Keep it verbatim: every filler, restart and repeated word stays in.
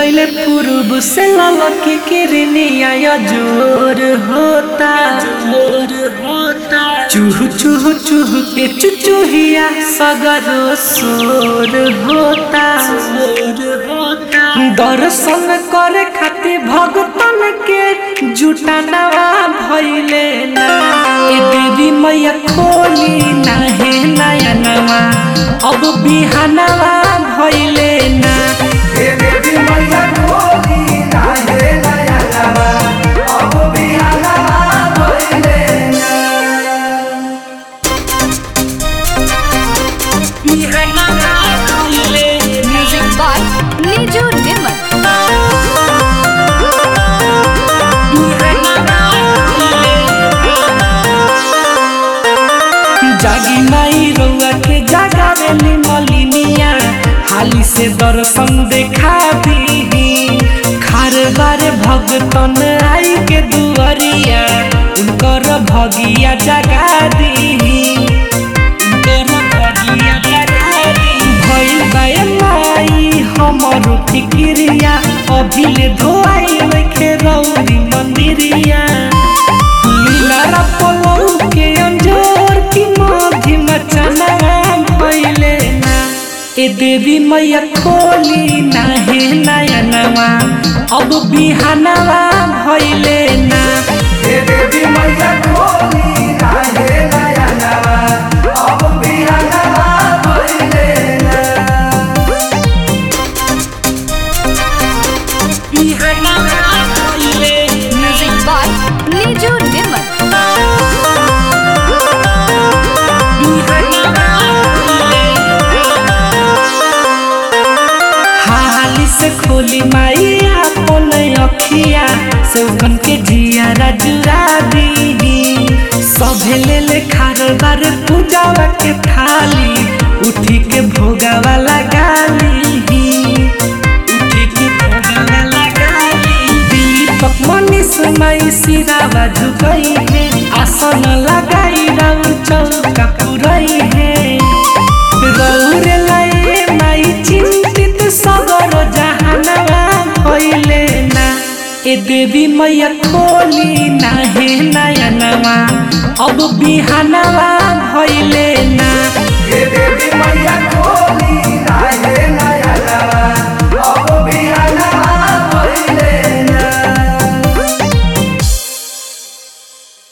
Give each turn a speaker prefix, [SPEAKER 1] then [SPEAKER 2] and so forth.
[SPEAKER 1] गईले पूर्व से ललकी किरनिया जोर होता जोर होता चूह चूह चूह के चुचुहिया सगरो सोर होता सोर होता दर्शन करे खातिर भगतन के जुटानवा भइले ना ए देवी मैया खोली ना हे नयनवा अब बिहानवा भइले ना
[SPEAKER 2] ए देवी मैया खोली ना हे नयनवा अब बिहानवा भइले ना
[SPEAKER 1] बिहानवा भइले
[SPEAKER 3] म्यूजिक बाय नीजू निमन।
[SPEAKER 1] जागी माई रउआ के जागावेली मलिनिया हाली से दर्शन देखा दी खार बारे भगतन आई के दुआरिया उनकर भगिया जगा दी उनकर भगिया जगा दी भइल बाए माई हमर फिक्रिया अभिले धोआई लेके रौदी मंदिरिया लीला पलौ के अंजोर की माधी मचनवा भइले ना ए देवी मैया खोली ना हे नयनवा अब बिहानवा भइले ना
[SPEAKER 2] ए देवी मैया खोली ना हे नयनवा अब बिहानवा भइले ना
[SPEAKER 1] बिहानवा भइले
[SPEAKER 3] म्यूजिक बाय नीजू निमन।
[SPEAKER 1] हाली से खोली माई अपन अखिया सौगन के जिया जुरा दी सभे ले ले खारबार पूजावा के थाली उठी के भोगावा लगा ली उठी के भोगावा लगा ली दीपक मनीष माई सिरावा झुकई है आसन लगाई राउ चौका पुरई है रौरे लाए माई चिंतित सगर जहानवा भइले ना ए देवी मैया खोली ना हे नयनवा अब बिहानवा भइले ना
[SPEAKER 2] ए देवी मैया खोली